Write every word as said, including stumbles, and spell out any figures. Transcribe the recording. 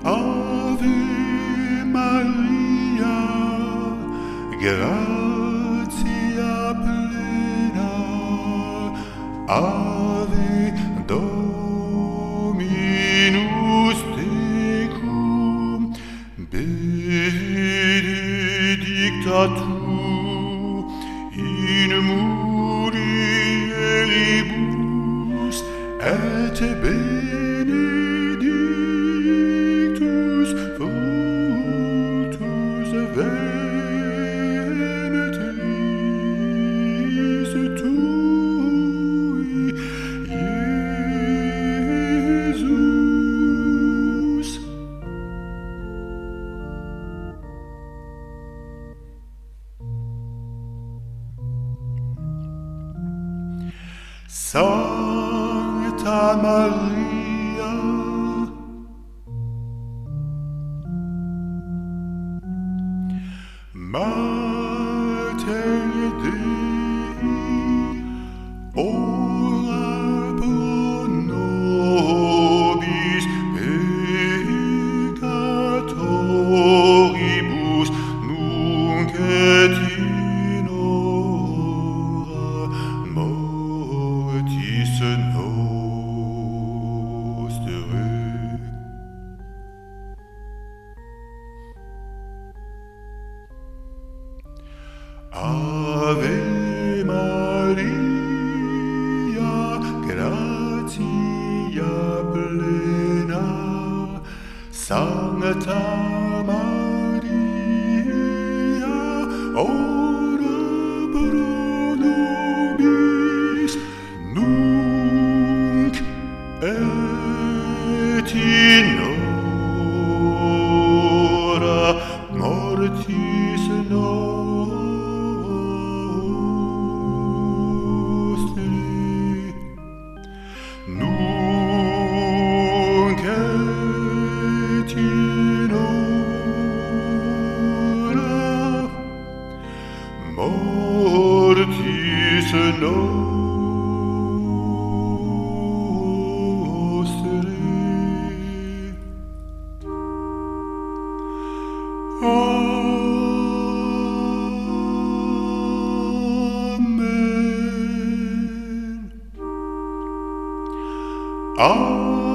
Ave Maria, gratia plena, Ave Dominus tecum, benedicta tu in mulieribus, et benedictus fructus ventris tui, Iesus. Sancta Maria, Mater Dei, ora pro nobis peccatoribus, nunc et in hora mortis nostrae. Ave Maria, gratia plena, Sancta Maria, ora pro nobis, nunc et in hora mortis nostrae. Nunc et in hora mortis nostrae. Amen. Amen.